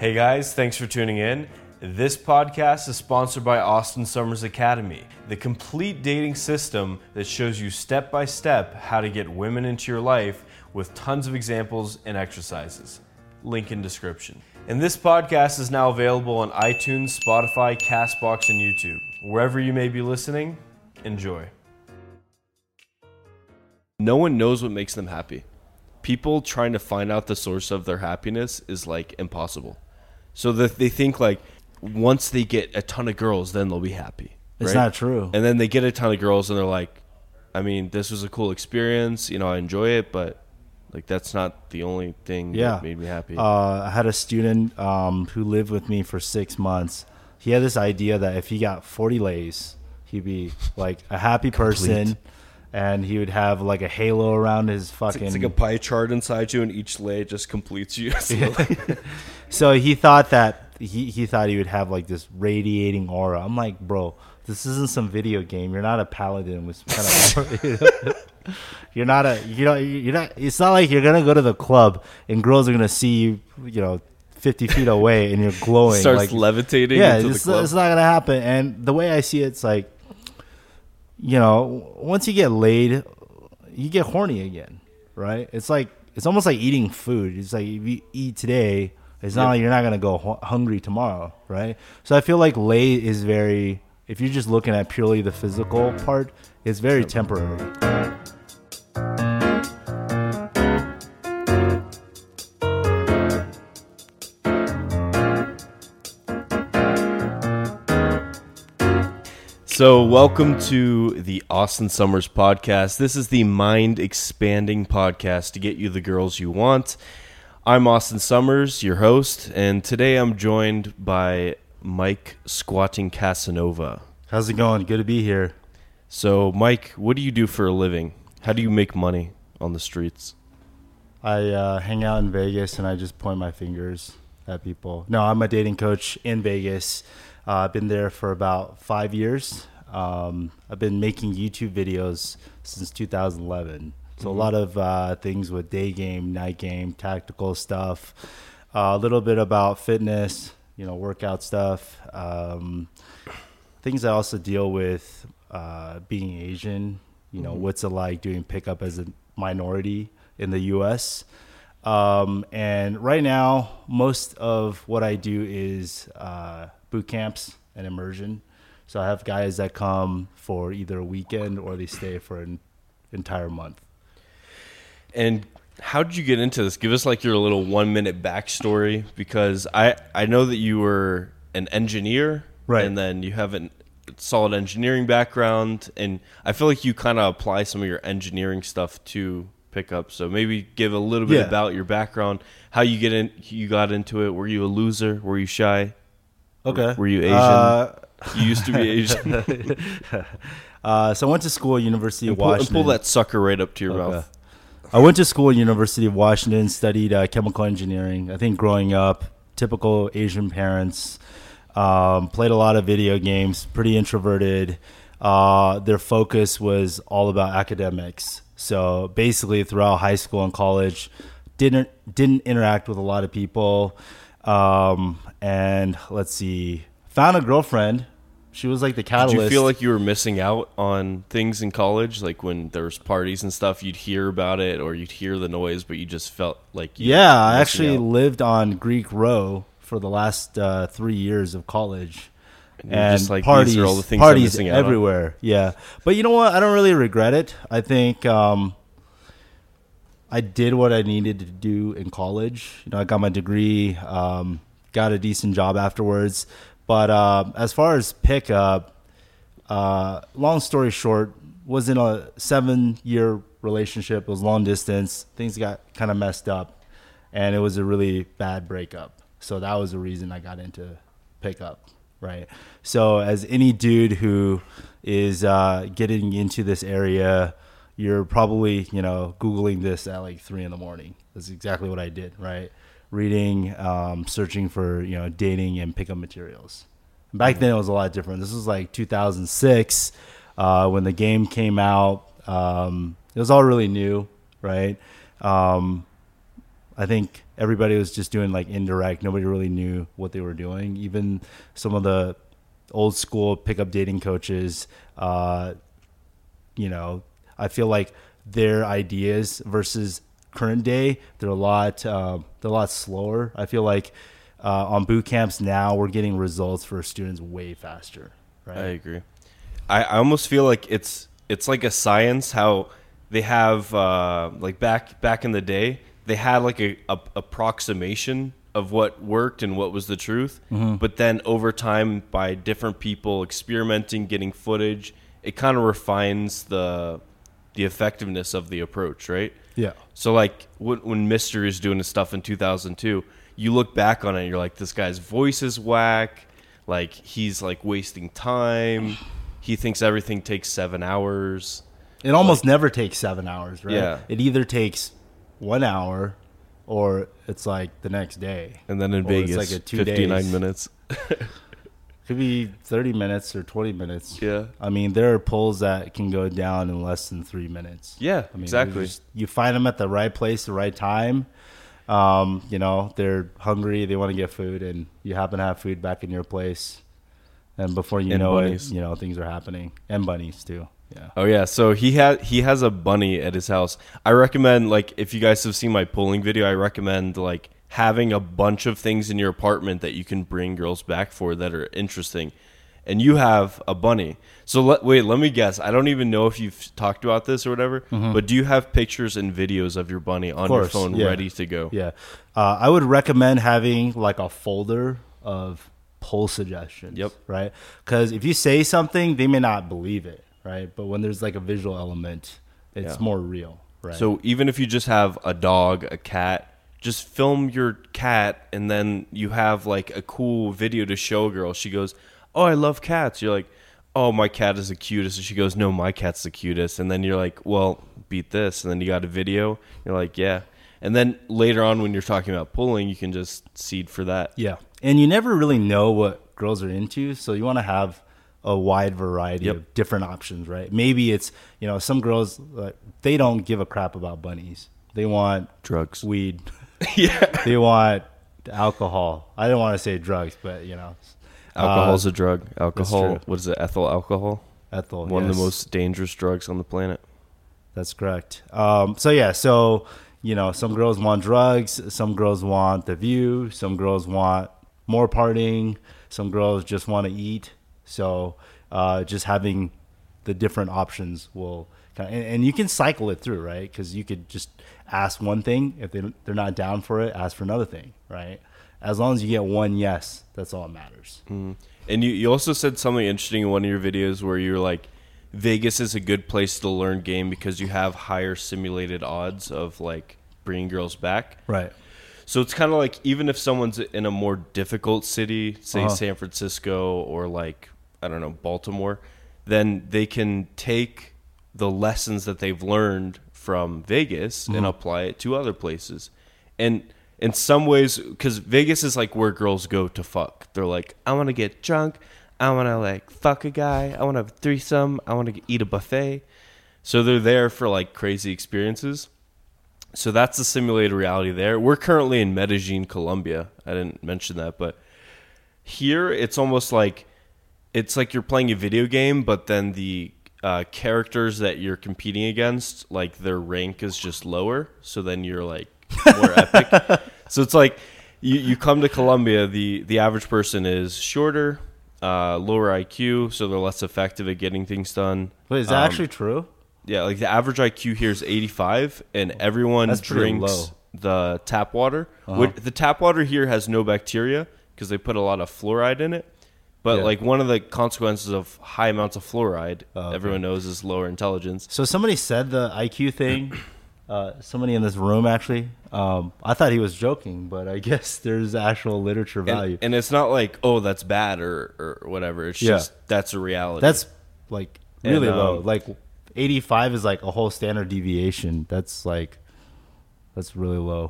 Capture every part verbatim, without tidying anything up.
Hey guys, thanks for tuning in. This podcast is sponsored by Austin Summers Academy, the complete dating system that shows you step by step how to get women into your life with tons of examples and exercises. Link in description. And this podcast is now available on iTunes, Spotify, Castbox, and YouTube. Wherever you may be listening, enjoy. No one knows what makes them happy. People trying to find out the source of their happiness is like impossible. So that they think like once they get a ton of girls, then they'll be happy. It's right? not true. And then they get a ton of girls and they're like, I mean, this was a cool experience. You know, I enjoy it, but like that's not the only thing yeah. that made me happy. Uh, I had a student um, who lived with me for six months. He had this idea that if he got forty lays, he'd be like a happy person. And he would have like a halo around his fucking... It's, it's like a pie chart inside you, and each lay just completes you. So he thought that he, he thought he would have like this radiating aura. I'm like, bro, this isn't some video game. You're not a paladin with some kind of aura. You're not a you know you're not. It's not like you're gonna go to the club and girls are gonna see you, you know, fifty feet away and you're glowing. Starts like, levitating. Yeah, into it's, the club. it's not gonna happen. And the way I see it, it's like, you know, once you get laid, you get horny again, right? It's like it's almost like eating food. It's like if you eat today, it's not yep. like you're not gonna go hu- hungry tomorrow, right? So I feel like lay is very. If you're just looking at purely the physical part, it's very temporary. So welcome to the Austin Summers podcast. This is the mind-expanding podcast to get you the girls you want. I'm Austin Summers, your host, and today I'm joined by Mike Squatting Casanova. How's it going? Good to be here. So, Mike, what do you do for a living? How do you make money on the streets? I uh, hang out in Vegas and I just point my fingers at people. No, I'm a dating coach in Vegas. Uh, I've been there for about five years. Um, I've been making YouTube videos since two thousand eleven. So mm-hmm. a lot of uh, things with day game, night game, tactical stuff, uh, a little bit about fitness, you know, workout stuff. Um, things I also deal with uh, being Asian, you know, mm-hmm. what's it like doing pickup as a minority in the U S Um, and right now, most of what I do is uh, boot camps and immersion. So I have guys that come for either a weekend or they stay for an entire month. And how did you get into this? Give us like your little one minute backstory, because I, I know that you were an engineer, right? And then you have a solid engineering background, and I feel like you kind of apply some of your engineering stuff to pickup. So maybe give a little bit yeah. about your background, how you get in, you got into it. Were you a loser? Were you shy? Okay. Were you Asian? Uh, you used to be Asian. uh, so I went to school at University and of pull, Washington. And pull that sucker right up to your okay. mouth. I went to school at University of Washington, studied uh, chemical engineering. I think growing up, typical Asian parents, um, played a lot of video games, pretty introverted. Uh, their focus was all about academics. So basically throughout high school and college, didn't didn't interact with a lot of people. Um, and let's see, found a girlfriend. She was like the catalyst. Did you feel like you were missing out on things in college? Like when there was parties and stuff, you'd hear about it or you'd hear the noise, but you just felt like you Yeah, were I actually out. lived on Greek Row for the last uh, three years of college. And, and just like, parties, these are all the things parties I'm missing out everywhere. on. Yeah, but you know what? I don't really regret it. I think um, I did what I needed to do in college. You know, I got my degree, um, got a decent job afterwards. But uh, as far as pickup, uh, long story short, was in a seven-year relationship. It was long distance. Things got kind of messed up, and it was a really bad breakup. So that was the reason I got into pickup. Right. So as any dude who is uh, getting into this area, you're probably, you know, Googling this at like three in the morning. That's exactly what I did. Right. Reading, um, searching for, you know, dating and pickup materials. Back then it was a lot different. This was like two thousand six uh, when the game came out. Um, it was all really new. Right. Um, I think everybody was just doing like indirect. Nobody really knew what they were doing. Even some of the old school pickup dating coaches, uh, you know, I feel like their ideas versus current day, they're a lot, uh, they're a lot slower. I feel like uh, on boot camps now, we're getting results for students way faster. Right? I agree. I, I almost feel like it's it's like a science. How they have uh, like back back in the day, they had like a, a approximation of what worked and what was the truth. Mm-hmm. But then over time, by different people experimenting, getting footage, it kind of refines the the effectiveness of the approach, right? Yeah. So like when, when Mister is doing his stuff in two thousand two, you look back on it and you're like, this guy's voice is whack. Like he's like wasting time. He thinks everything takes seven hours. It almost like, never takes seven hours, right? Yeah. It either takes one hour or it's like the next day. And then in or Vegas, it's like a two fifty-nine days. minutes. Could be thirty minutes or twenty minutes. Yeah. I mean, there are pulls that can go down in less than three minutes. Yeah, I mean, exactly. Just, you find them at the right place, the right time. Um, you know, they're hungry, they want to get food, and you happen to have food back in your place. And before you and know bunnies. it, you know, things are happening. And bunnies, too. Yeah. Oh, yeah. So he, ha- he has a bunny at his house. I recommend, like, if you guys have seen my pulling video, I recommend, like, having a bunch of things in your apartment that you can bring girls back for that are interesting. And you have a bunny. So let, wait, let me guess. I don't even know if you've talked about this or whatever, mm-hmm. but do you have pictures and videos of your bunny on course, your phone yeah. ready to go? Yeah. Uh, I would recommend having like a folder of poll suggestions. Yep. Right? Because if you say something, they may not believe it. Right? But when there's like a visual element, it's Yeah. more real. Right? So even if you just have a dog, a cat, just film your cat, and then you have like a cool video to show a girl. She goes, "Oh, I love cats." You're like, "Oh, my cat is the cutest." And she goes, "No, my cat's the cutest." And then you're like, "Well, beat this." And then you got a video. You're like, "Yeah." And then later on when you're talking about pulling, you can just seed for that. Yeah. And you never really know what girls are into, so you want to have a wide variety Yep. of different options, right? Maybe it's, you know, some girls, uh, they don't give a crap about bunnies. They want Drugs. weed. Yeah. They want alcohol. I don't want to say drugs, but, you know. Alcohol's uh, a drug. Alcohol, true. what is it, ethyl alcohol? Ethyl, One yes. of the most dangerous drugs on the planet. That's correct. Um, so, yeah, so, you know, some girls want drugs. Some girls want the view. Some girls want more partying. Some girls just want to eat. So uh, just having the different options will kind of, and, and you can cycle it through, right? Because you could just ask one thing. If they, they're not down for it, ask for another thing, right? As long as you get one yes, that's all that matters. Mm. And you, you also said something interesting in one of your videos where you're like, Vegas is a good place to learn game because you have higher simulated odds of like bringing girls back. Right. So it's kind of like even if someone's in a more difficult city, say Uh-huh. San Francisco or like, I don't know, Baltimore, then they can take the lessons that they've learned from Vegas Mm-hmm. and apply it to other places. And in some ways, because Vegas is like where girls go to fuck. They're like, I want to get drunk. I want to like fuck a guy. I want to have a threesome. I want to eat a buffet. So they're there for like crazy experiences. So that's the simulated reality there. We're currently in Medellin, Colombia. I didn't mention that, but here it's almost like it's like you're playing a video game, but then the uh, characters that you're competing against, like their rank is just lower. So then you're like more epic. So it's like you, you come to Colombia, the, the average person is shorter, uh, lower I Q, so they're less effective at getting things done. Wait, is that Um, actually true? Yeah, like the average I Q here is eighty-five, and everyone That's pretty drinks low. the tap water. Uh-huh. Which, the tap water here has no bacteria because they put a lot of fluoride in it. But Yeah. like one of the consequences of high amounts of fluoride, Oh, okay. everyone knows is lower intelligence. So somebody said the I Q thing. Uh, somebody in this room, actually. Um, I thought he was joking, but I guess there's actual literature value. And, and it's not like, oh, that's bad or, or whatever. It's Yeah. just that's a reality. That's like really And, um, low. Like eighty-five is like a whole standard deviation. That's like that's really low.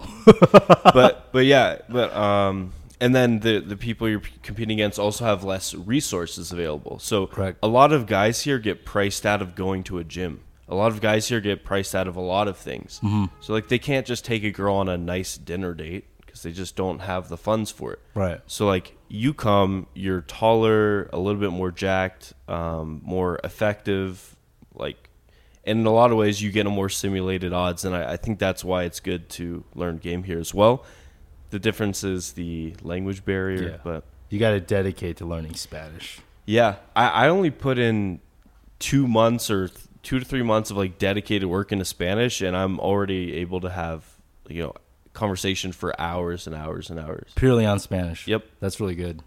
but but yeah, but um, and then the the people you're competing against also have less resources available. So Correct. a lot of guys here get priced out of going to a gym. a lot of guys here get priced out of a lot of things. Mm-hmm. So like they can't just take a girl on a nice dinner date because they just don't have the funds for it. Right. So like you come, you're taller, a little bit more jacked, um, more effective, like, and in a lot of ways you get a more simulated odds. And I, I think that's why it's good to learn game here as well. The difference is the language barrier, Yeah. but You got to dedicate to learning Spanish. yeah, I, I only put in two months or th- two to three months of like dedicated work into Spanish, and I'm already able to have, you know, conversation for hours and hours and hours. Purely on Spanish. Yep. That's really good.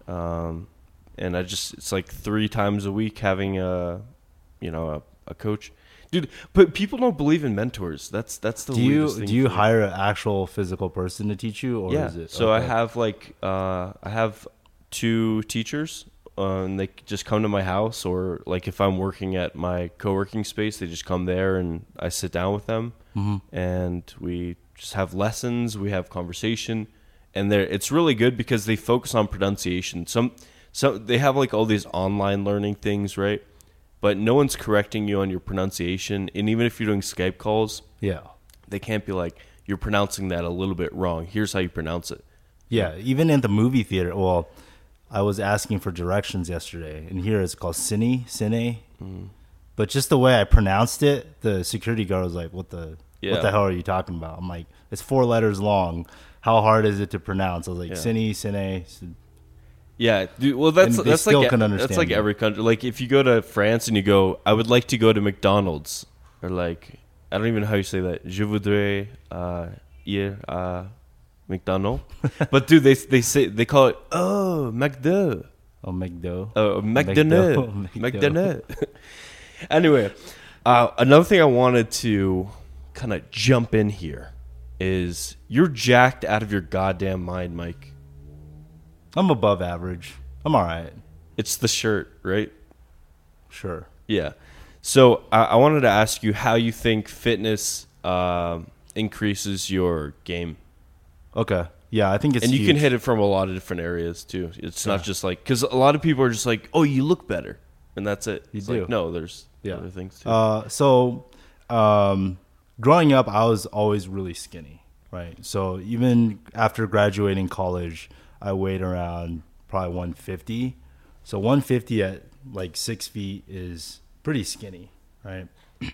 Um, and I just, it's like three times a week having a, you know, a, a coach. Dude, but people don't believe in mentors. That's that's the Do you weirdest thing do you for me. hire an actual physical person to teach you, or Yeah. is it? So I okay. have like uh, I have two teachers, uh, and they just come to my house, or like if I'm working at my co-working space, they just come there and I sit down with them, Mm-hmm. and we just have lessons. We have conversation, and they it's really good because they focus on pronunciation. Some some they have like all these online learning things, right? But no one's correcting you on your pronunciation, and even if you're doing Skype calls, Yeah. they can't be like, you're pronouncing that a little bit wrong. Here's how you pronounce it. Yeah, even in the movie theater. Well, I was asking for directions yesterday, and here it's called Cine, Cine. Mm. But just the way I pronounced it, the security guard was like, "What the, Yeah. what the hell are you talking about?" I'm like, "It's four letters long. How hard is it to pronounce?" I was like, Yeah. "Cine, Cine." Cine." Yeah, dude, well, that's And they that's still like couldn't that's understand like you. every country. Like if you go to France and you go, I would like to go to McDonald's, or like I don't even know how you say that. Je voudrais uh, ir à McDonald's. But dude, they they say they call it oh McDo, Oh, McDo. oh McDonald, McDo. McDonald. Anyway, uh, another thing I wanted to kind of jump in here is you're jacked out of your goddamn mind, Mike. I'm above average. I'm all right. It's the shirt, right? Sure. Yeah. So I, I wanted to ask you how you think fitness um, increases your game, Okay. Yeah, I think it's and you can huge. hit it from a lot of different areas too. It's not Yeah. just like because a lot of people are just like, oh, you look better, and that's it. You It's do. Like, no, there's Yeah. other things too. Uh, so, um, growing up, I was always really skinny, right? So even after graduating college, I weighed around probably one fifty. So one fifty at like six feet is pretty skinny, right?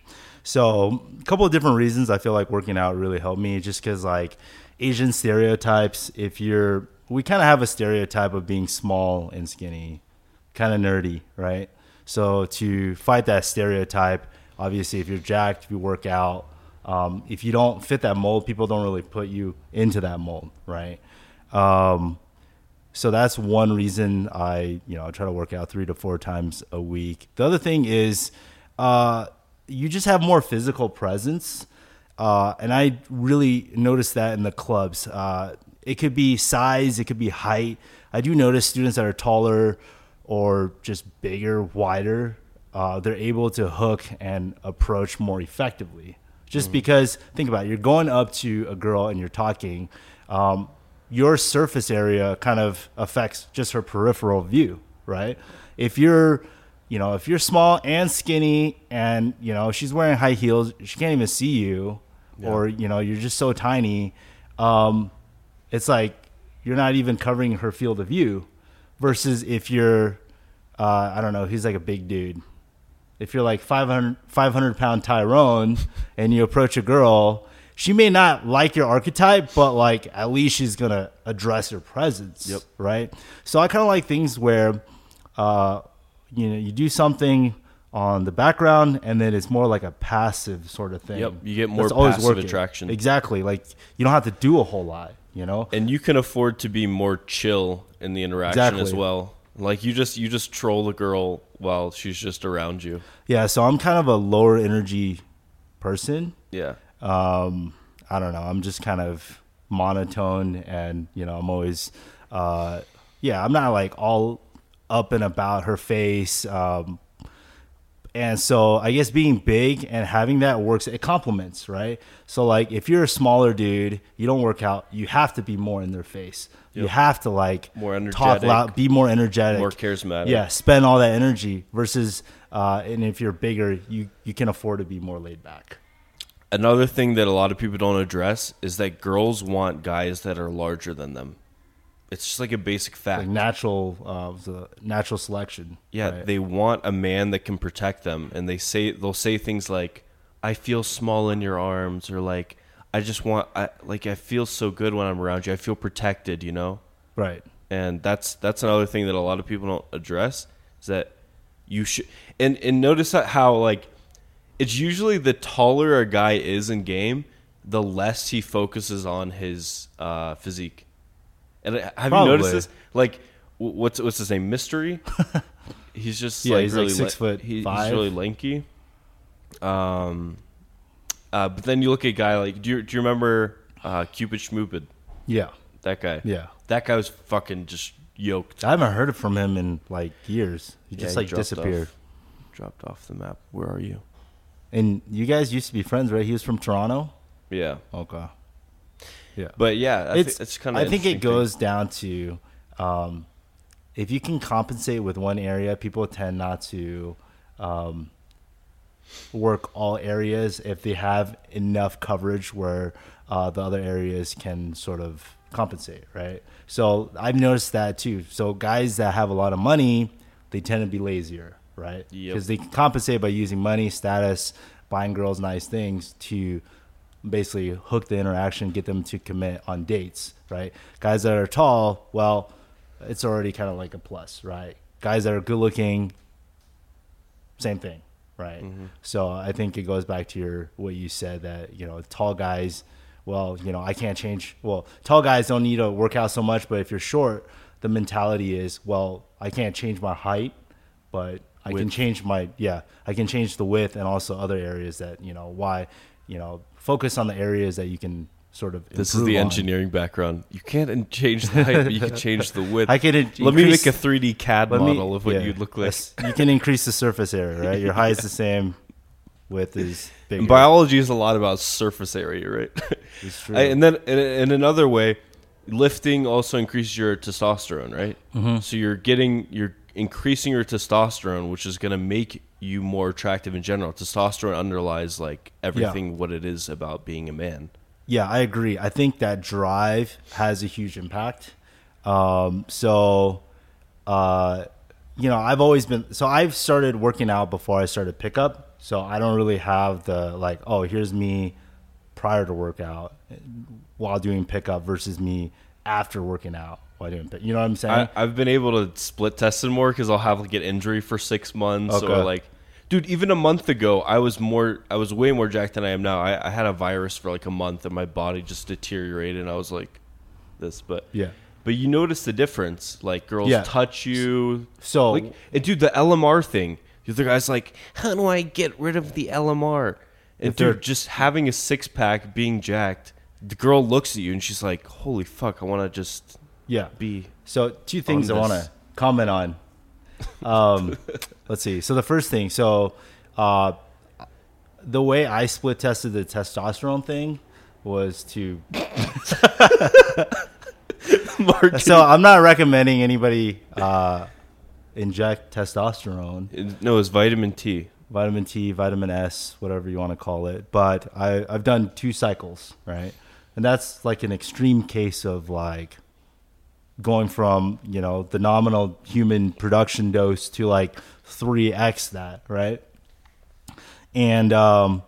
So a couple of different reasons I feel like working out really helped me, just because like Asian stereotypes, if you're, we kind of have a stereotype of being small and skinny, kind of nerdy, right? So to fight that stereotype, obviously if you're jacked, if you work out, um, if you don't fit that mold, people don't really put you into that mold, right? Um, so that's one reason I, you know, I try to work out three to four times a week. The other thing is, uh, you just have more physical presence. Uh, and I really noticed that in the clubs. Uh, it could be size, it could be height. I do notice students that are taller or just bigger, wider, uh, they're able to hook and approach more effectively. Just mm-hmm. because, think about it, you're going up to a girl and you're talking. Um, your surface area kind of affects just her peripheral view, right? If you're, you know, if you're small and skinny and, you know, she's wearing high heels, she can't even see you, yeah. or, you know, you're just so tiny, um, it's like you're not even covering her field of view. Versus if you're, uh, I don't know, he's like a big dude. If you're like five hundred, five hundred pound Tyrone and you approach a girl, she may not like your archetype, but like at least she's going to address your presence. Yep. Right. So I kind of like things where, uh, you know, you do something on the background and then it's more like a passive sort of thing. Yep. You get more That's always passive working. attraction. Exactly. Like you don't have to do a whole lot, you know? And you can afford to be more chill in the interaction Exactly. as well. Like you just you just troll the girl while she's just around you. Yeah. So I'm kind of a lower energy person. Yeah. Um, I don't know. I'm just kind of monotone and, you know, I'm always, uh, yeah, I'm not like all up and about her face. Um, And so I guess being big and having that works, it complements, right? So like if you're a smaller dude, you don't work out, you have to be more in their face. Yep. You have to like more energetic, talk loud, be more energetic, more charismatic. Yeah, spend all that energy versus, uh, and if you're bigger, you, you can afford to be more laid back. Another thing that a lot of people don't address is that girls want guys that are larger than them. It's just like a basic fact. Like natural, uh, the natural selection. Yeah, right? They want a man that can protect them, and they say they'll say things like, "I feel small in your arms," or like, "I just want, I, like, I feel so good when I'm around you. I feel protected," you know. Right. And that's that's another thing that a lot of people don't address is that you should and and notice how like it's usually the taller a guy is in game, the less he focuses on his uh, physique. And have Probably. you noticed this? Like, what's what's his name? Mystery. He's just yeah, like he's really like six la- foot he, five. He's really lanky. Um, uh, but then you look at a guy like do you do you remember uh, Cupid Schmoopid? Yeah, that guy. Yeah, that guy was fucking just yoked. I haven't heard from him in like years. He yeah, just he like disappeared. Off, dropped off the map. Where are you? And you guys used to be friends, right? He was from Toronto. Yeah. Okay. Yeah, but yeah, I it's, th- it's kind of. I think it goes thing. down to um, if you can compensate with one area, people tend not to um, work all areas if they have enough coverage where uh, the other areas can sort of compensate, right? So I've noticed that too. So guys that have a lot of money, they tend to be lazier, right? Because yep. they can compensate by using money, status, buying girls nice things to basically hook the interaction, get them to commit on dates, right? Guys that are tall, well, it's already kind of like a plus, right? Guys that are good looking, same thing, right? Mm-hmm. So I think it goes back to your what you said that, you know, tall guys, well, you know, I can't change. Well, tall guys don't need to work out so much, but if you're short, the mentality is, well, I can't change my height, but I width. can change my, yeah, I can change the width and also other areas that, you know, why, you know, focus on the areas that you can sort of This is the on. engineering background. You can't change the height, but you can change the width. I can in- Let me make a three D C A D model me, of what yeah, you'd look like. You can increase the surface area, right? Your height is the same, width is bigger. And biology is a lot about surface area, right? It's true. I, and then in, in another way, lifting also increases your testosterone, right? Mm-hmm. So you're getting, you're increasing your testosterone, which is going to make you more attractive in general. Testosterone underlies like everything yeah. what it is about being a man. Yeah, I agree. I think that drive has a huge impact. Um, so, uh, you know, I've always been, so I've started working out before I started pickup. So I don't really have the like, oh, here's me prior to workout while doing pickup versus me after working out. You know what I'm saying? I, I've been able to split test it more because I'll have like an injury for six months okay. or like, dude, even a month ago, I was more, I was way more jacked than I am now. I, I had a virus for like a month and my body just deteriorated and I was like this, but yeah. But you notice the difference, like girls yeah. touch you. So, like, and dude, the L M R thing, the other guy's like, how do I get rid of the L M R? And dude, just having a six pack, being jacked, the girl looks at you and she's like, holy fuck, I want to just. Yeah. Be so two things I want to comment on. Um, let's see. So the first thing, so uh, the way I split tested the testosterone thing was to. So I'm not recommending anybody uh, inject testosterone. No, it's vitamin T. Vitamin T, vitamin S, whatever you want to call it. But I, I've done two cycles, right? And that's like an extreme case of like. Going from, you know, the nominal human production dose to like three X that, right? And um,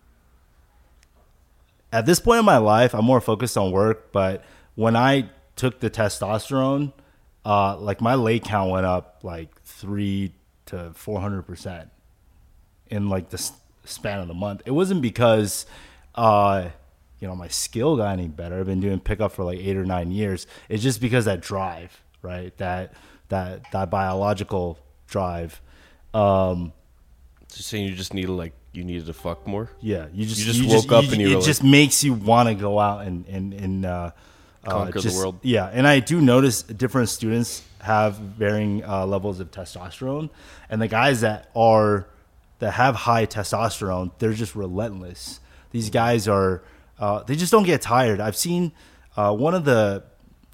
at this point in my life, I'm more focused on work. But when I took the testosterone, uh, like my late count went up like three to four hundred percent in like the span of the month. It wasn't because. Uh, you know, my skill got any better. I've been doing pickup for like eight or nine years. It's just because that drive, right? That that that biological drive. Um, so saying you just needed like you needed to fuck more. Yeah, you just you just you woke just, up you, and you it were just like, makes you want to go out and and and uh, conquer uh, just, the world. Yeah, and I do notice different students have varying uh, levels of testosterone, and the guys that are that have high testosterone, they're just relentless. These guys are, uh, they just don't get tired. I've seen uh, one of the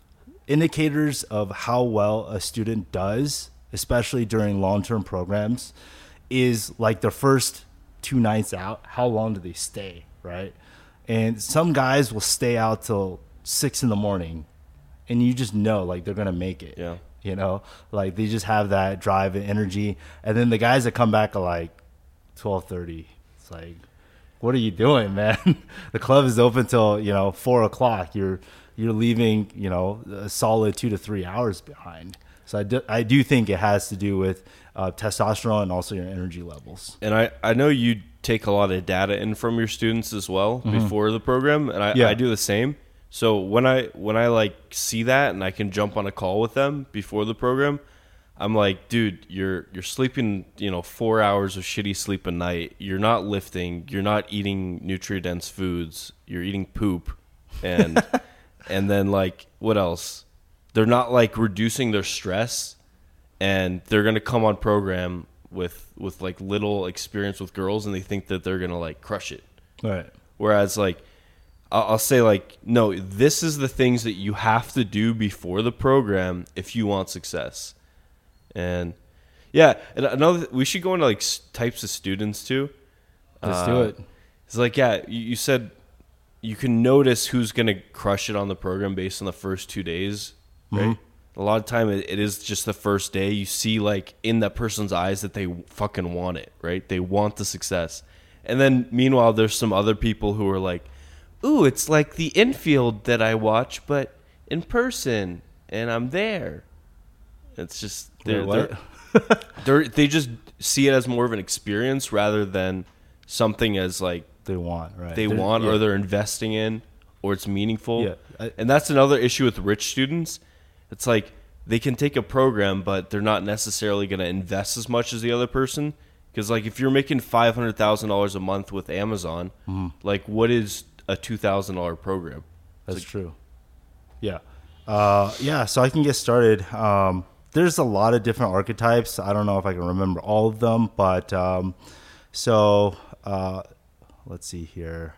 indicators of how well a student does, especially during long-term programs, is like their first two nights out. How long do they stay, right? And some guys will stay out till six in the morning, and you just know like they're gonna make it. Yeah. You know, like they just have that drive and energy. And then the guys that come back are like twelve thirty. It's like, what are you doing, man? The club is open till, you know, four o'clock. You're you're leaving, you know, a solid two to three hours behind. So I do, I do think it has to do with uh, testosterone and also your energy levels. And I, I know you take a lot of data in from your students as well mm-hmm. before the program, and I, yeah. I do the same. So when I when I like see that and I can jump on a call with them before the program, I'm like, dude, you're you're sleeping, you know, four hours of shitty sleep a night. You're not lifting. You're not eating nutrient dense foods. You're eating poop, and and then like what else? They're not like reducing their stress, and they're gonna come on program with with like little experience with girls, and they think that they're gonna like crush it. Right. Whereas like. I'll say like, no, this is the things that you have to do before the program if you want success. And yeah, and another, we should go into like types of students too. Let's uh, do it. It's like, yeah, you, you said you can notice who's going to crush it on the program based on the first two days, right? Mm-hmm. A lot of time it, it is just the first day. You see like in that person's eyes that they fucking want it, right? They want the success. And then meanwhile, there's some other people who are like, ooh, it's like the infield that I watch, but in person, and I'm there. It's just they're, Wait, they're, they're they just see it as more of an experience rather than something as like they want, right? They they're, want, yeah. or they're investing in, or it's meaningful. Yeah, I, and that's another issue with rich students. It's like they can take a program, but they're not necessarily going to invest as much as the other person. Because like if you're making five hundred thousand dollars a month with Amazon, mm-hmm. like what is a two thousand dollars program? That's like, true. Yeah. Uh, yeah, so I can get started. Um, there's a lot of different archetypes. I don't know if I can remember all of them, but um, so uh, let's see here.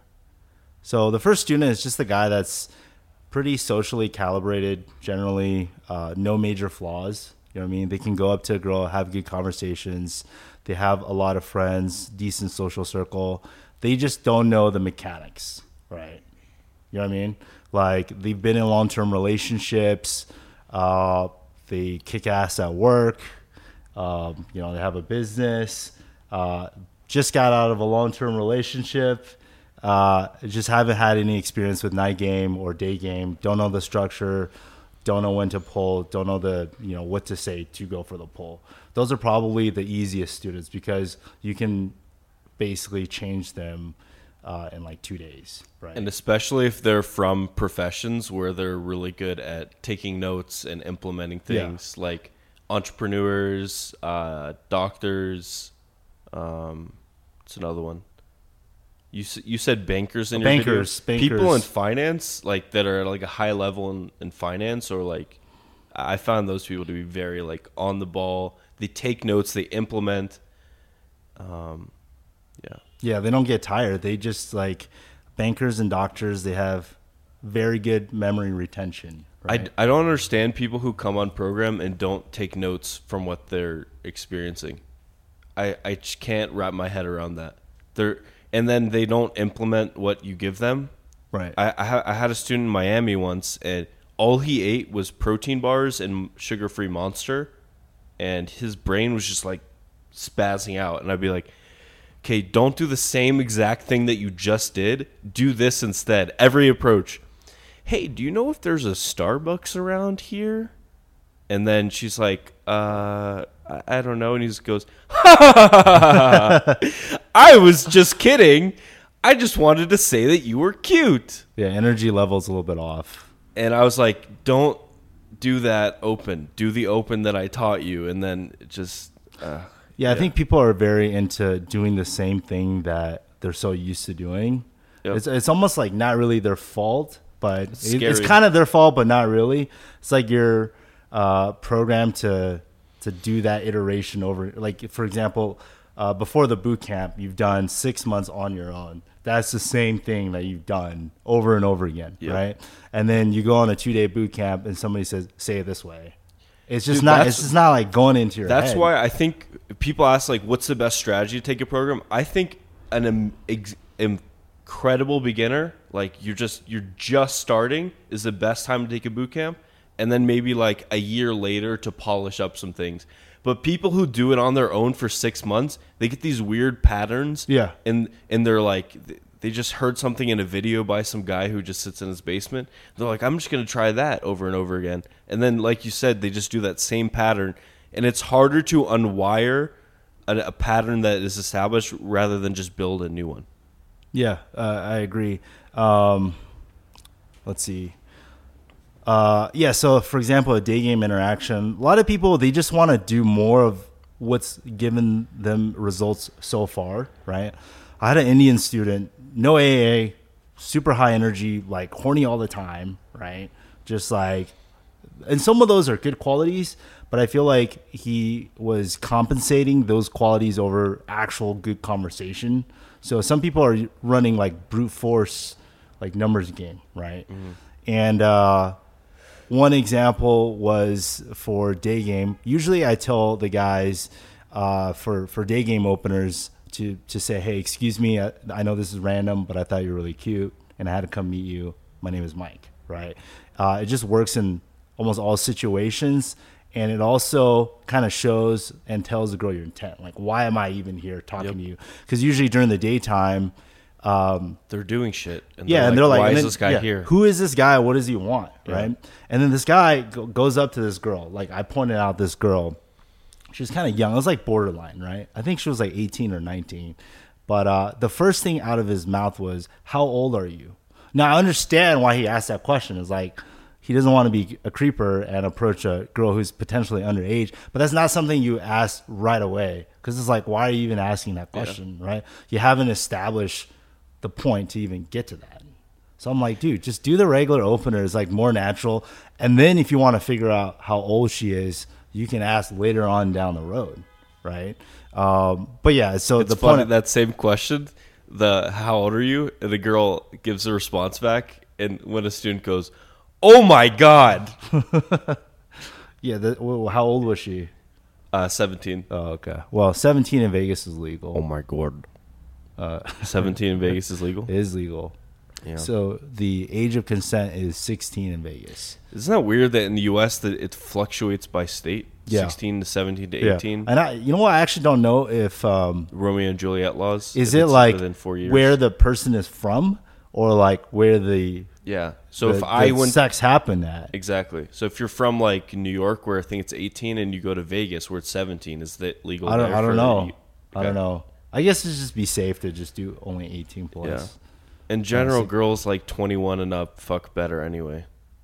So the first student is just the guy that's pretty socially calibrated, generally, uh, no major flaws. You know what I mean? They can go up to a girl, have good conversations. They have a lot of friends, decent social circle. They just don't know the mechanics. Right. You know what I mean? Like they've been in long-term relationships. Uh, they kick ass at work. Um, you know, they have a business. Uh, just got out of a long-term relationship. Uh, just haven't had any experience with night game or day game. Don't know the structure. Don't know when to pull. Don't know the, you know, what to say to go for the pull. Those are probably the easiest students because you can basically change them Uh, in like two days, right? And especially if they're from professions where they're really good at taking notes and implementing things, yeah. like entrepreneurs, uh, doctors. Um, what's another one? You you said bankers in your bankers, video? bankers. People in finance, like that are at like a high level in, in finance, or like I found those people to be very like on the ball. They take notes, they implement. Um, yeah. Yeah, they don't get tired. They just like bankers and doctors, they have very good memory retention. Right? I, I don't understand people who come on program and don't take notes from what they're experiencing. I, I just can't wrap my head around that. They're and then they don't implement what you give them. Right. I, I, ha- I had a student in Miami once, and all he ate was protein bars and sugar-free Monster, and his brain was just like spazzing out. And I'd be like, okay, don't do the same exact thing that you just did. Do this instead. Every approach. Hey, do you know if there's a Starbucks around here? And then she's like, uh, I, I don't know. And he just goes, ha, ha, ha, ha. I was just kidding. I just wanted to say that you were cute. Yeah, energy level's a little bit off. And I was like, don't do that open. Do the open that I taught you. And then just... Uh, Yeah, I yeah. think people are very into doing the same thing that they're so used to doing. Yep. It's it's almost like not really their fault, but it's, it, it's kind of their fault, but not really. It's like you're uh, programmed to to do that iteration over. Like, for example, uh, before the boot camp, you've done six months on your own. That's the same thing that you've done over and over again, yep. right? And then you go on a two-day boot camp, and somebody says, "Say it this way." It's just Dude, not. It's just not like going into your. That's head. why I think people ask like, "What's the best strategy to take a program?" I think an um, ex- incredible beginner, like you're just you're just starting, is the best time to take a boot camp, and then maybe like a year later to polish up some things. But people who do it on their own for six months, they get these weird patterns. Yeah. And and they're like, they just heard something in a video by some guy who just sits in his basement. They're like, I'm just going to try that over and over again. And then, like you said, they just do that same pattern. And it's harder to unwire a, a pattern that is established rather than just build a new one. Yeah, uh, I agree. Um, let's see. Uh, yeah, so for example, a day game interaction, a lot of people, they just want to do more of what's given them results so far, right? I had an Indian student, no A A, super high energy, like horny all the time, right? Just like, and some of those are good qualities, but I feel like he was compensating those qualities over actual good conversation. So some people are running like brute force, like numbers game, right? Mm-hmm. And, uh, one example was for day game. Usually I tell the guys uh, for, for day game openers to, to say, hey, excuse me, I, I know this is random, but I thought you were really cute, and I had to come meet you. My name is Mike, right? Uh, it just works in almost all situations, and it also kind of shows and tells the girl your intent. Like, why am I even here talking yep. to you? Because usually during the daytime, Um, they're doing shit. And yeah, they're and they're like, why and is then, this guy yeah, here? Who is this guy? What does he want? Yeah. Right. And then this guy go, goes up to this girl. Like I pointed out this girl. She was kind of young. It was like borderline, right? I think she was like eighteen or nineteen. But uh, the first thing out of his mouth was, how old are you? Now, I understand why he asked that question. It's like he doesn't want to be a creeper and approach a girl who's potentially underage. But that's not something you ask right away. Because it's like, why are you even asking that question, yeah. right? You haven't established the point to even get to that. So I'm like, dude, just do the regular opener. It's like more natural. And then if you want to figure out how old she is, you can ask later on down the road, right? Um, but yeah, so it's the funny, point of that same question, the how old are you? And the girl gives a response back, and when a student goes, "Oh my god!" yeah, the, well, how old was she? Uh, seventeen. Oh, okay. Well, seventeen in Vegas is legal. Oh my god. Uh, seventeen in Vegas is legal? It is legal. Yeah. So the age of consent is sixteen in Vegas. Isn't that weird that in the U S that it fluctuates by state? Yeah. sixteen to seventeen to eighteen? Yeah. And I, you know what? I actually don't know if um, Romeo and Juliet laws. Is it like within four years? Where the person is from, or like where the yeah? So the, if I the went sex happened at exactly. So if you're from like New York, where I think it's eighteen, and you go to Vegas, where it's seventeen, is that legal? I don't. I don't know. The, okay. I don't know. I guess it's just be safe to just do only eighteen plus. Yeah. In general, girls like twenty-one and up fuck better anyway.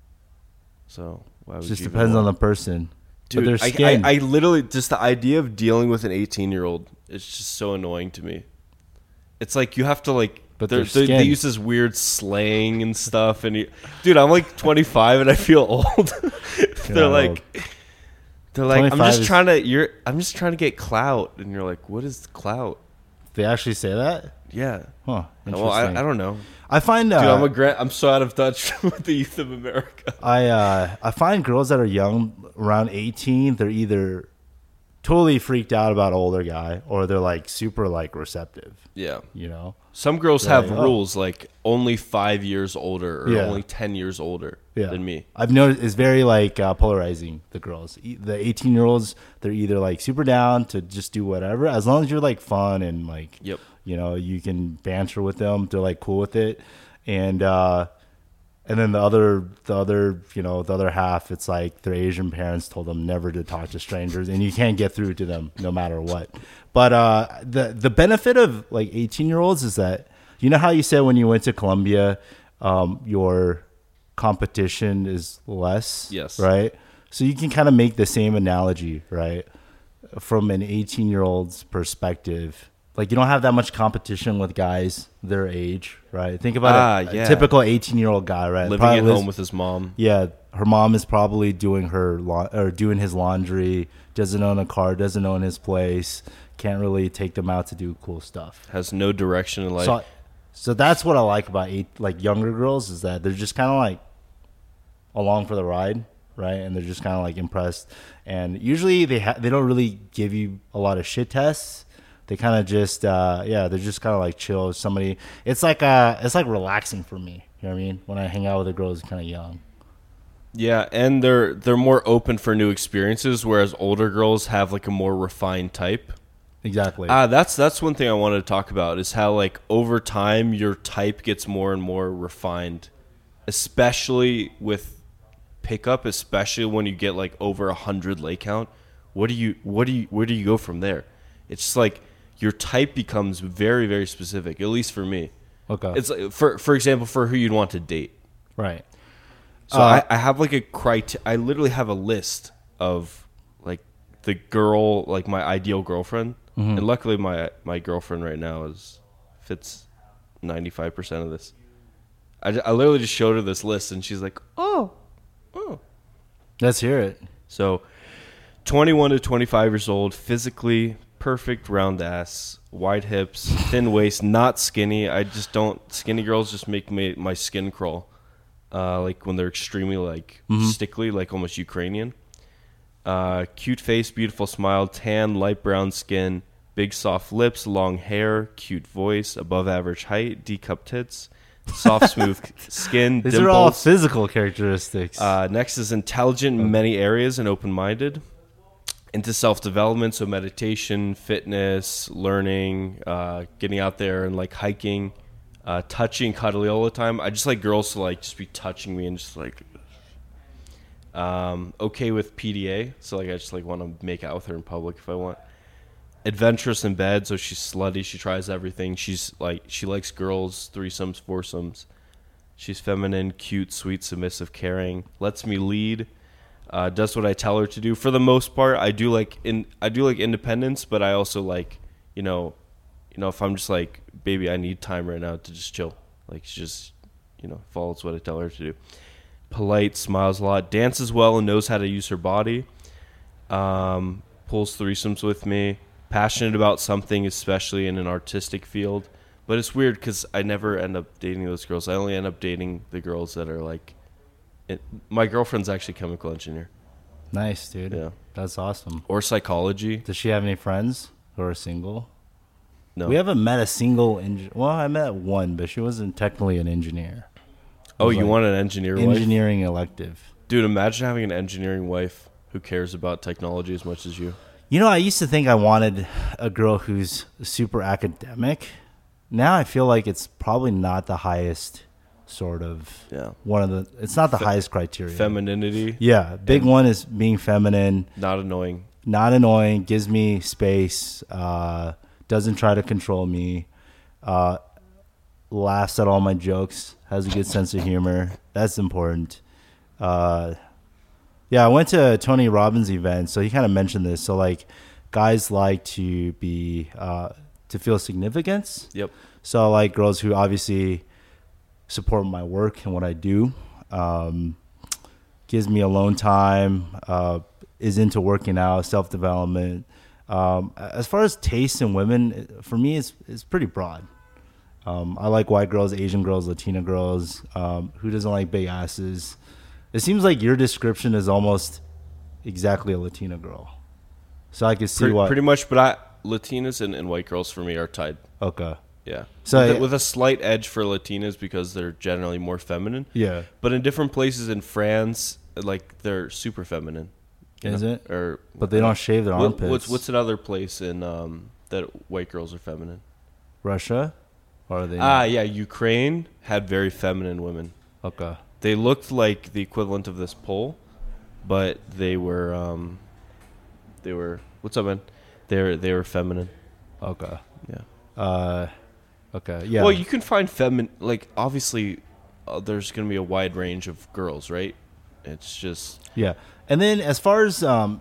So why would it just you depends on the person. Dude, their skin. I, I, I literally just the idea of dealing with an eighteen-year-old is just so annoying to me. It's like you have to like. But they're, they're, they use this weird slang and stuff, and you, dude, I'm like twenty-five and I feel old. they're yeah, like. They're like, I'm just is, trying to. You're. I'm just trying to get clout, and you're like, what is clout? They actually say that? Yeah. Huh. Well, I, I don't know. I find. Uh, Dude, I'm a gra- I'm so out of touch with the youth of America. I uh, I find girls that are young, around eighteen, they're either totally freaked out about older guy, or they're like super like receptive. Yeah. You know. Some girls they're have like, rules oh. like only five years older or yeah. only ten years older yeah. than me. I've noticed it's very like uh, polarizing. The girls, the eighteen year olds, they're either like super down to just do whatever, as long as you're like fun and like, yep. you know, you can banter with them. They're like cool with it, and uh, and then the other, the other, you know, the other half, it's like their Asian parents told them never to talk to strangers, and you can't get through to them no matter what. But uh, the the benefit of like eighteen year olds is that, you know how you said when you went to Colombia, um, your competition is less, yes, right? So you can kind of make the same analogy, right, from an eighteen year old's perspective. Like, you don't have that much competition with guys their age, right? Think about ah, it. Yeah. A typical eighteen-year-old guy, right? Living probably at lives, home with his mom. Yeah, her mom is probably doing her la- or doing his laundry. Doesn't own a car. Doesn't own his place. can't really take them out to do cool stuff. Has no direction in life. So, so that's what I like about eight, like younger girls is that they're just kind of like along for the ride, right? And they're just kind of like impressed. And usually they ha- they don't really give you a lot of shit tests. They kind of just uh, yeah, they're just kind of like chill. Somebody, it's like uh, it's like relaxing for me. You know what I mean? When I hang out with a girl who's kind of young. Yeah, and they're they're more open for new experiences, whereas older girls have like a more refined type. Exactly. Ah, that's that's one thing I wanted to talk about is how like over time your type gets more and more refined, especially with pickup, especially when you get like over a hundred lay count. What do you what do you where do you go from there? It's just like your type becomes very very specific, at least for me. Okay. It's like, for for example, for who you'd want to date. Right. So Uh, I, I have like a criteria. I literally have a list of like the girl, like my ideal girlfriend. Mm-hmm. And luckily, my my girlfriend right now is fits ninety five percent of this. I, I literally just showed her this list, and she's like, "Oh, oh." Let's hear it. So, twenty one to twenty five years old, physically perfect, round ass, wide hips, thin waist, not skinny. I just don't. Skinny girls just make me my skin crawl, uh, like when they're extremely like Mm-hmm. stickly, like almost Ukrainian. Uh, cute face, beautiful smile, tan, light brown skin, big soft lips, long hair, cute voice, above average height, D-cup tits, soft, smooth skin, These dimples. are all physical characteristics. Uh, next is intelligent in many areas and open-minded. Into self-development, so meditation, fitness, learning, uh, getting out there and like hiking, uh, touching, cuddly all the time. I just like girls to like just be touching me and just like... Um, okay with P D A, so like I just like want to make out with her in public if I want. Adventurous in bed, so she's slutty. She tries everything. She's like she likes girls, threesomes, foursomes. She's feminine, cute, sweet, submissive, caring. Lets me lead. Uh, does what I tell her to do. For the most part, I do like in I do like independence, but I also like you know, you know if I'm just like baby, I need time right now to just chill. Like she just you know follows what I tell her to do. Polite, smiles a lot, dances well and knows how to use her body. Um, pulls threesomes with me. Passionate about something, especially in an artistic field. But it's weird because I never end up dating those girls. I only end up dating the girls that are like... It, my girlfriend's actually a chemical engineer. Nice, dude. Yeah. That's awesome. Or psychology. Does she have any friends who are single? No. We haven't met a single... Eng- well, I met one, but she wasn't technically an engineer. Oh, you like want an engineer wife? Engineering elective. Dude, imagine having an engineering wife who cares about technology as much as you. You know, I used to think I wanted a girl who's super academic. Now I feel like it's probably not the highest sort of Yeah. one of the. It's not the Fe- highest criteria. Femininity. Yeah, big And- one is being feminine, Not annoying. not annoying, gives me space, uh, doesn't try to control me, uh, laughs at all my jokes, has a good sense of humor. That's important. Uh, yeah, I went to a Tony Robbins event, so he kind of mentioned this. So like, guys like to be uh, to feel significance. Yep. So I like girls who obviously support my work and what I do. Um, gives me alone time. Uh, is into working out, self development. Um, as far as taste in women, for me, it's it's pretty broad. Um, I like white girls, Asian girls, Latina girls. Um, who doesn't like big asses? It seems like your description is almost exactly a Latina girl. So I can see Pretty, why. pretty much, but I, Latinas and, and white girls for me are tied. Okay. Yeah. So with, I- a, with a slight edge for Latinas because they're generally more feminine. Yeah. But in different places in France, like they're super feminine. you Is know? it? Or But they don't shave their what- armpits. What's what's another place in um, that white girls are feminine? Russia? Or are they? Ah, yeah, Ukraine had very feminine women. Okay. They looked like the equivalent of this pole, but they were um, they were what's up, man? They were they were feminine. Okay. Yeah. Uh, okay. Yeah. Well, you can find feminine. Like obviously, uh, there's gonna be a wide range of girls, right? It's just yeah. And then as far as um,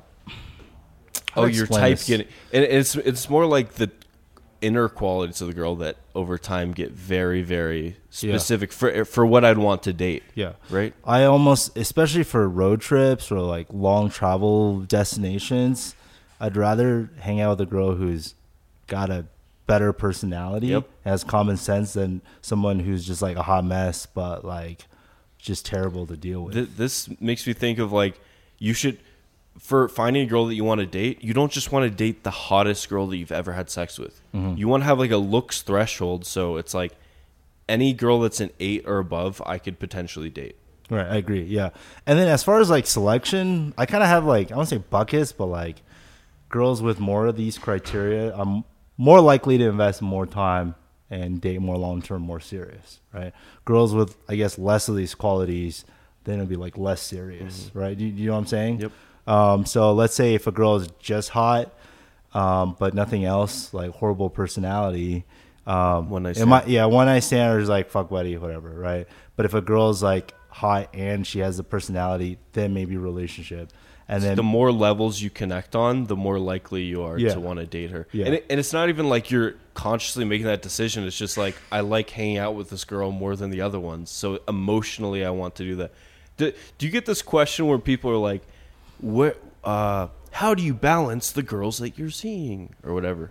how oh, to your explain type this? getting. And it's it's more like the inner qualities of the girl that over time get very very specific for for what I'd want to date. Yeah. Right. I almost, especially for road trips or like long travel destinations, I'd rather hang out with a girl who's got a better personality, Yep. has common sense than someone who's just like a hot mess, but like just terrible to deal with. Th- this makes me think of like you should, for finding a girl that you want to date, you don't just want to date the hottest girl that you've ever had sex with. Mm-hmm. You want to have like a looks threshold, so it's like any girl that's an eight or above, I could potentially date. Right, I agree. Yeah, and then as far as like selection, I kind of have like I won't say buckets, but like girls with more of these criteria, I'm more likely to invest more time and date more long term, more serious. Right, girls with I guess less of these qualities, then it'll be like less serious. Mm-hmm. Right, do you, do you know what I'm saying? Yep. Um, so let's say if a girl is just hot, um, but nothing else, like horrible personality. Um, one night stand. Might, yeah, one night stand is like fuck buddy, whatever, right? But if a girl's like hot and she has the personality, then maybe relationship. And So then the more levels you connect on, the more likely you are Yeah. to want to date her. Yeah. And, it, and it's not even like you're consciously making that decision. It's just like, I like hanging out with this girl more than the other ones. So emotionally, I want to do that. Do, do you get this question where people are like, "Where? Uh, how do you balance the girls that you're seeing?" or whatever?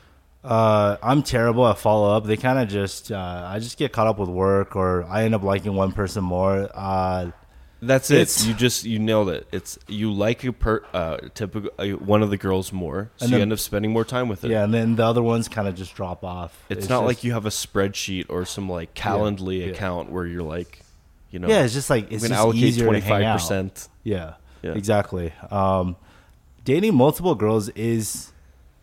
uh, I'm terrible at follow up. They kind of just uh, I just get caught up with work, or I end up liking one person more. Uh, That's It's- it. You just you nailed it. It's you like a per uh, typical uh, one of the girls more, so And you then- end up spending more time with it. yeah, and then the other ones kind of just drop off. It's, not like just- you have a spreadsheet or some like Calendly yeah. account where you're like, you know, Yeah, it's just like you it's can just allocate easier twenty to hang five out. percent. Yeah, Yeah. exactly. Um, dating multiple girls is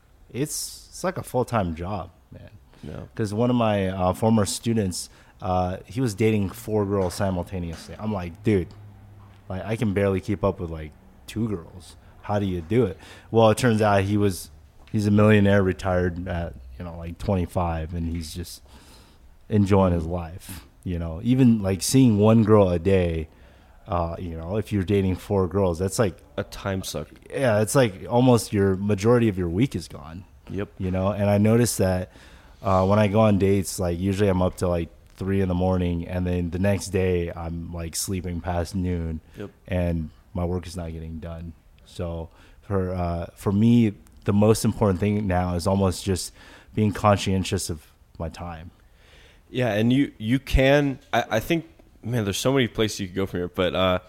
it's it's like a full time job, man. No, Because one of my uh, former students, uh, he was dating four girls simultaneously. I'm like, dude, like I can barely keep up with like two girls. How do you do it? Well, it turns out he was he's a millionaire, retired at you know like twenty-five, and he's just enjoying his life. You know, even like seeing one girl a day. Uh, you know, if you're dating four girls, that's like a time suck. yeah, it's like almost your majority of your week is gone. Yep. You know, and I noticed that uh, when I go on dates, like usually I'm up till like three in the morning, and then the next day I'm like sleeping past noon, Yep. and my work is not getting done. So for uh, for me, the most important thing now is almost just being conscientious of my time. Yeah, and you you can. I, I think, man, there's so many places you could go from here, but uh,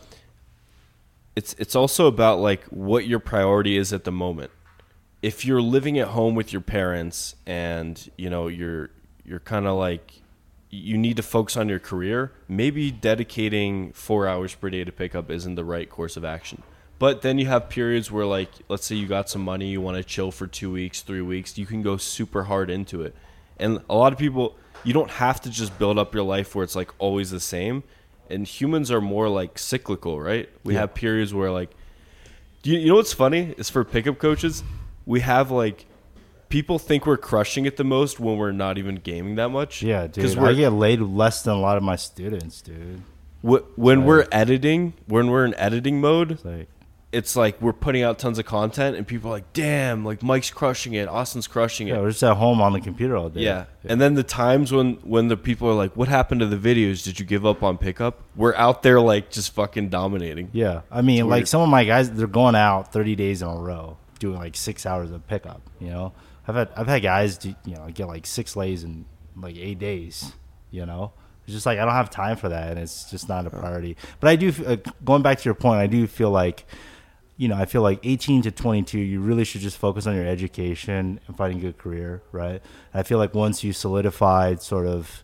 it's it's also about like what your priority is at the moment. If you're living at home with your parents, and you know you're you're kind of like you need to focus on your career, maybe dedicating four hours per day to pick up isn't the right course of action. But then you have periods where, like, let's say you got some money, you want to chill for two weeks, three weeks, you can go super hard into it. And a lot of people, you don't have to just build up your life where it's like always the same. And humans are more like cyclical, right? We Yeah. have periods where like, do you, you know what's funny is for pickup coaches, we have like, people think we're crushing it the most when we're not even gaming that much. Yeah, dude, we're, I get laid less than a lot of my students, dude. wh- when Right. we're editing, when we're in editing mode, It's like it's like we're putting out tons of content and people are like, damn, like Mike's crushing it, Austin's crushing it. yeah, we're just at home on the computer all day. Yeah. And then the times when when the people are like, what happened to the videos? Did you give up on pickup? We're out there like just fucking dominating. Yeah, I mean, It's like weird. some of my guys, they're going out thirty days in a row, doing like six hours of pickup. You know, I've had I've had guys, do, you know, get like six lays in like eight days. You know, it's just like I don't have time for that, and it's just not a priority. But I do, uh, going back to your point, I do feel like, you know, I feel like eighteen to twenty-two, you really should just focus on your education and finding a good career, right? And I feel like once you solidified sort of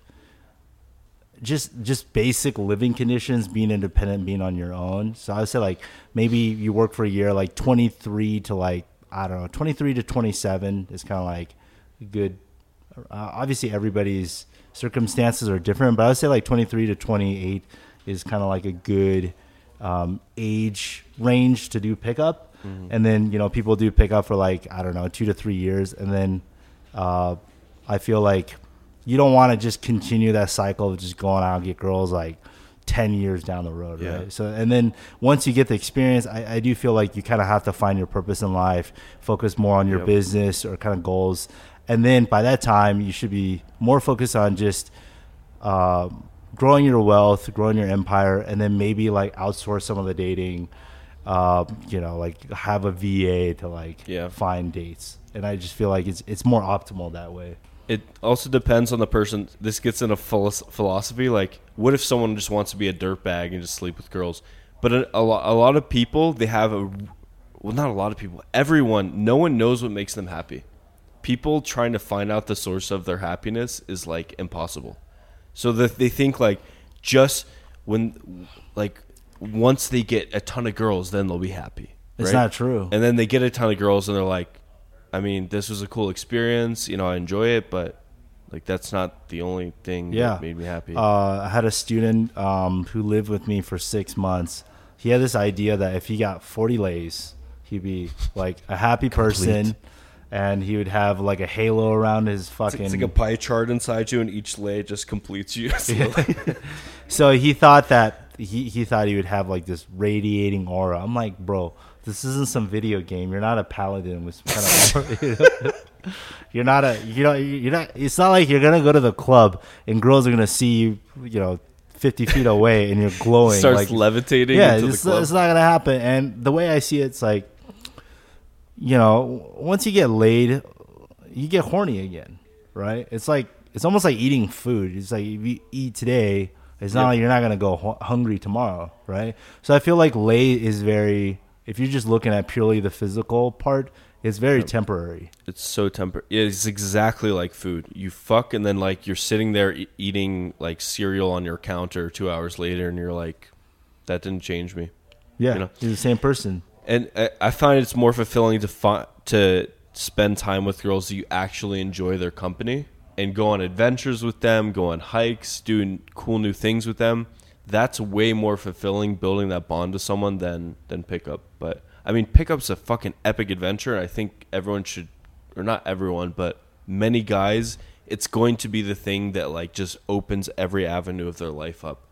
just just basic living conditions, being independent, being on your own. So I would say like maybe you work for a year, like twenty-three to like, I don't know, twenty-three to twenty-seven is kind of like good. Uh, obviously everybody's circumstances are different, but I would say like twenty-three to twenty-eight is kind of like a good um, age range to do pickup. Mm-hmm. And then, you know, people do pickup for like, I don't know, two to three years. And then uh, I feel like you don't want to just continue that cycle of just going out and get girls like ten years down the road, Yeah. right? So, and then once you get the experience, I, I do feel like you kind of have to find your purpose in life, focus more on your Yep. business or kind of goals. And then by that time, you should be more focused on just um, growing your wealth, growing your empire, and then maybe like outsource some of the dating uh, you know, like have a V A to like Yeah. find dates. And I just feel like it's it's more optimal that way. It also depends on the person. This gets into philos- philosophy. Like, what if someone just wants to be a dirtbag and just sleep with girls? But a, a, lo- a lot of people, they have a, well, not a lot of people. Everyone, no one knows what makes them happy. People trying to find out the source of their happiness is like impossible. So that they think like just when, like, once they get a ton of girls, then they'll be happy. It's right? not true. And then they get a ton of girls and they're like, I mean, this was a cool experience. You know, I enjoy it, but like that's not the only thing Yeah. that made me happy. Uh, I had a student um, who lived with me for six months. He had this idea that if he got forty lays, he'd be like a happy person, and he would have like a halo around his It's, fucking. it's like a pie chart inside you, and each lay just completes you. So he thought that he, he thought he would have like this radiating aura. I'm like, bro, this isn't some video game. You're not a paladin with some kind of aura. You're not a you know you're not. It's not like you're gonna go to the club and girls are gonna see you, you know, fifty feet away and you're glowing. Starts like, levitating. Yeah, into it's, the club. it's not gonna happen. And the way I see it, it's like, you know, once you get laid, you get horny again, right? It's like it's almost like eating food. It's like if you eat today, it's not Yep. like you're not gonna go hu- hungry tomorrow, right? So I feel like lay is very. If you're just looking at purely the physical part, it's very Yep. temporary. It's so temper. It's exactly like food. You fuck, and then like you're sitting there e- eating like cereal on your counter two hours later, and you're like, that didn't change me. Yeah, You know? you're the same person. And I, I find it's more fulfilling to fi- to spend time with girls that you actually enjoy their company and go on adventures with them, go on hikes, doing cool new things with them. That's way more fulfilling building that bond with someone than than pickup. But I mean, pickup's a fucking epic adventure. I think everyone should, or not everyone, but many guys, it's going to be the thing that like just opens every avenue of their life up.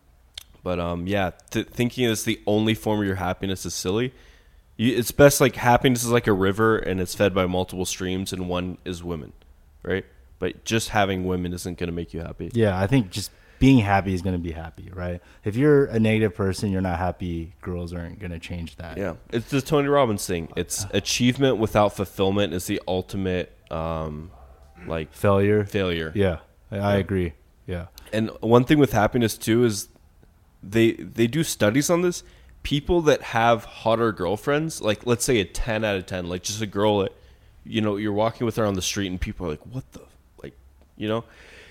But um, yeah, th- thinking it's the only form of your happiness is silly. You, it's best like happiness is like a river and it's fed by multiple streams, and one is women, right? But just having women isn't going to make you happy. Yeah, I think just being happy is going to be happy, right? If you're a negative person, you're not happy, girls aren't going to change that. Yeah, it's the Tony Robbins thing. It's achievement without fulfillment is the ultimate, um, like Failure. failure. Yeah, I, I agree. Yeah. And one thing with happiness too is they they do studies on this. People that have hotter girlfriends, like let's say a ten out of ten, like just a girl that, you know, you're walking with her on the street and people are like, what the, like, you know,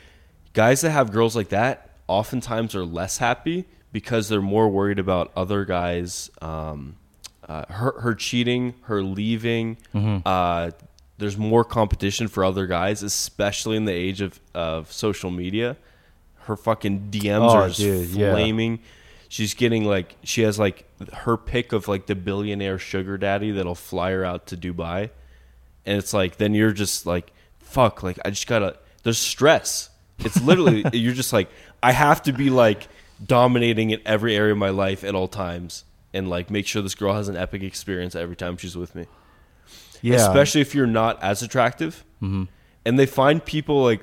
guys that have girls like that oftentimes are less happy because they're more worried about other guys, um, uh, her, her cheating, her leaving. Mm-hmm. Uh, there's more competition for other guys, especially in the age of, of social media. Her fucking D Ms Oh, are just dude, yeah. flaming. She's getting like, she has like her pick of like the billionaire sugar daddy that'll fly her out to Dubai. And it's like, then you're just like, fuck, like I just gotta, there's stress. It's literally, you're just like, I have to be like dominating in every area of my life at all times and like make sure this girl has an epic experience every time she's with me. Yeah. Especially if you're not as attractive. Mm-hmm. And they find people like,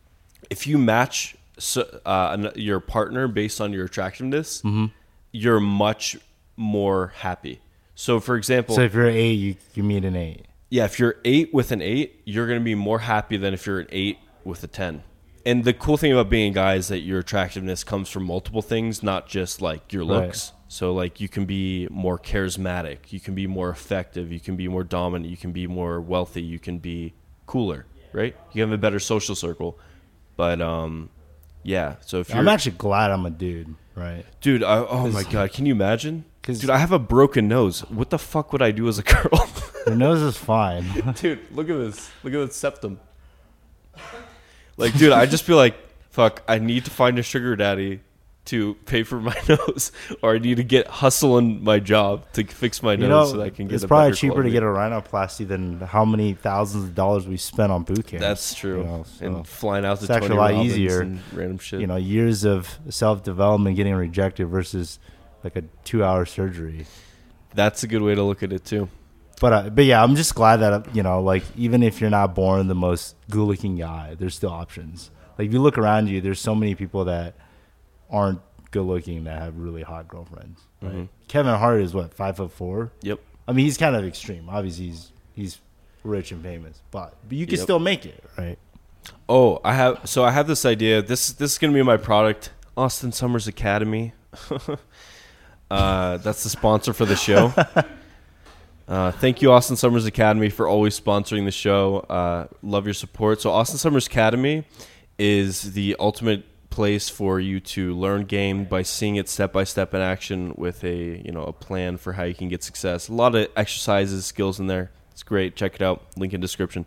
if you match so, uh, an- your partner based on your attractiveness, Mm-hmm. you're much more happy. So, for example, So if you're an eight, you, you meet an eight. yeah, if you're eight with an eight, you're going to be more happy than if you're an eight with a ten. And the cool thing about being a guy is that your attractiveness comes from multiple things, not just like your looks. Right. So like you can be more charismatic, you can be more effective, you can be more dominant, you can be more wealthy, you can be cooler, right? You have a better social circle. But um, yeah, so if you're I'm actually glad I'm a dude, right? dude, I, oh my god, can you imagine? 'Cause- Dude, I have a broken nose. What the fuck would I do as a girl? Your nose is fine. Dude, look at this. Look at that septum. Like, dude, I just feel like, fuck, I need to find a sugar daddy to pay for my nose, or I need to get hustle in my job to fix my You nose know, so that I can get it's a probably better cheaper quality. to get a rhinoplasty than how many thousands of dollars we spent on boot camps. That's true. You know, so, And flying out to it's actually Tony a lot Robbins easier. and random shit. you know, years of self-development getting rejected versus like a two-hour surgery. That's a good way to look at it too. But uh, but yeah, I'm just glad that uh, you know, like even if you're not born the most good-looking guy, there's still options. Like if you look around you, there's so many people that aren't good looking that have really hot girlfriends. Right? Mm-hmm. Kevin Hart is what, five foot four? Yep. I mean, he's kind of extreme. Obviously, he's he's rich and famous, but but you can Yep. still make it, right? Oh, I have. So I have this idea. This this is gonna be my product, Austin Summers Academy. uh, that's the sponsor for the show. Uh, thank you, Austin Summers Academy, for always sponsoring the show. Uh, love your support. So Austin Summers Academy is the ultimate place for you to learn game by seeing it step by step in action with a you know a plan for how you can get success. A lot of exercises, skills in there. It's great. Check it out. Link in description.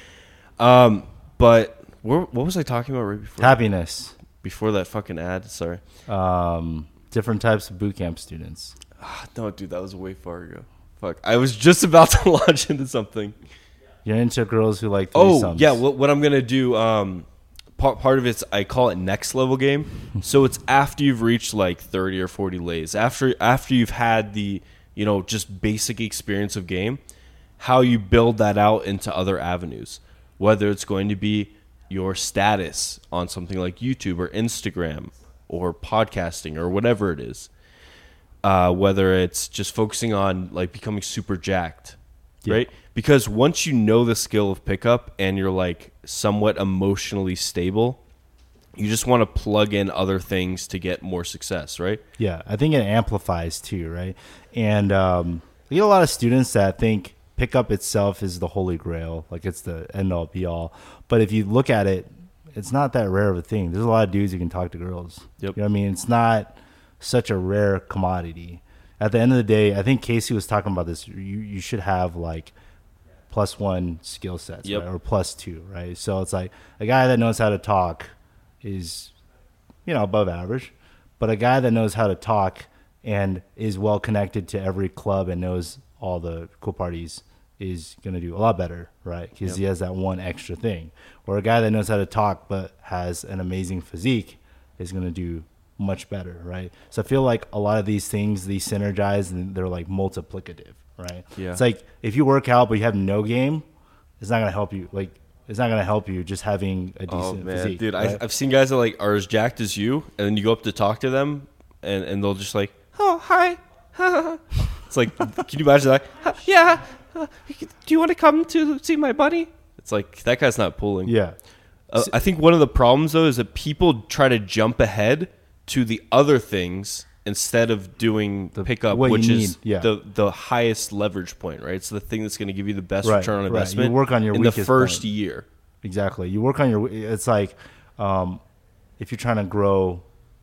Um, but where, what was I talking about right before? Happiness. Before that fucking ad. Sorry. Um, different types of boot camp students. Ah, no, dude, that was way far ago. Fuck. I was just about to launch into something. You're into girls who like Oh, threesomes. yeah. What, what I'm going to do, um, part, part of it's, I call it next level game. So it's after you've reached like thirty or forty lays. After, after you've had the, you know, just basic experience of game, how you build that out into other avenues. Whether it's going to be your status on something like YouTube or Instagram or podcasting or whatever it is. Uh, whether it's just focusing on like becoming super jacked, Yeah. right? Because once you know the skill of pickup and you're like somewhat emotionally stable, you just want to plug in other things to get more success, right? Yeah, I think it amplifies too, right? And um, you get a lot of students that think pickup itself is the holy grail, like it's the end all be all. But if you look at it, it's not that rare of a thing. There's a lot of dudes who can talk to girls. Yep. You know what I mean? It's not such a rare commodity. At the end of the day, I think Casey was talking about this. You you should have like plus one skill sets, Yep. right? Or plus two, right? So it's like a guy that knows how to talk is, you know, above average, but a guy that knows how to talk and is well connected to every club and knows all the cool parties is going to do a lot better, right? Because Yep. he has that one extra thing. Or a guy that knows how to talk but has an amazing physique is going to do much better, right? So I feel like a lot of these things, these synergize and they're like multiplicative, right? Yeah. It's like if you work out but you have no game, it's not going to help you. Like it's not going to help you just having a decent Oh man, physique. dude, right? I, I've seen guys that like are as jacked as you, and then you go up to talk to them, and, and they'll just like, oh hi, it's like, can you imagine that? "Uh, yeah, uh, do you want to come to see my buddy? It's like that guy's not pulling. Yeah. Uh, I think one of the problems though is that people try to jump ahead to the other things instead of doing the pickup, what you which is need, yeah. the the highest leverage point, right? It's the thing that's going to give you the best Right, return on right. You investment. work on your in the weakest first point. year. Exactly. You work on your. It's like um, if you're trying to grow.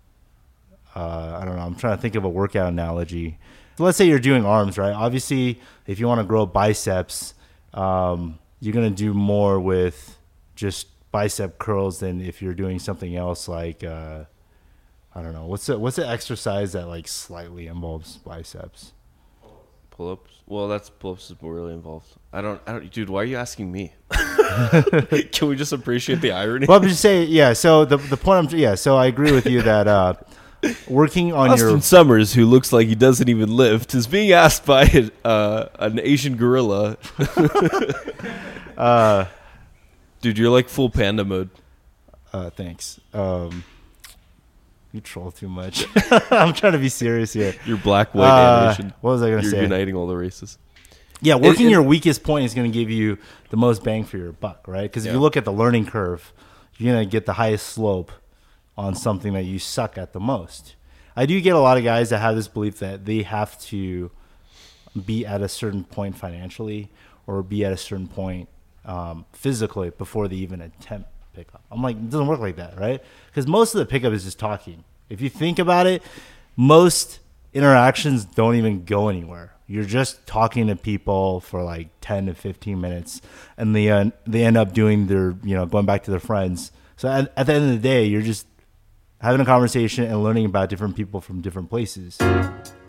Uh, I don't know. I'm trying to think of a workout analogy. So let's say you're doing arms, right? Obviously, if you want to grow biceps, um, you're gonna do more with just bicep curls than if you're doing something else like uh, I don't know. What's the what's the exercise that like slightly involves biceps? Pull-ups. Well, that's pull-ups is really involved. I don't. I don't. Dude, why are you asking me? Can we just appreciate the irony? Well, I'm just saying, yeah. So the the point, I'm yeah. So I agree with you that uh, working on Austin your Summers, who looks like he doesn't even lift, is being asked by uh, an Asian gorilla. uh, Dude, you're like full panda mode. uh, thanks. Um, you troll too much. I'm trying to be serious here. You're black, white, Uh, and Asian. what was I gonna You're say? uniting all the races. Yeah, working and- your weakest point is going to give you the most bang for your buck, right? Because if Yeah. you look at the learning curve, you're going to get the highest slope on something that you suck at the most. I do get a lot of guys that have this belief that they have to be at a certain point financially or be at a certain point um, physically before they even attempt pickup. I'm like, it doesn't work like that, right? Because most of the pickup is just talking. If you think about it, most interactions don't even go anywhere. You're just talking to people for like ten to fifteen minutes, and they uh, they end up doing their, you know, going back to their friends. So at, at the end of the day, you're just having a conversation and learning about different people from different places.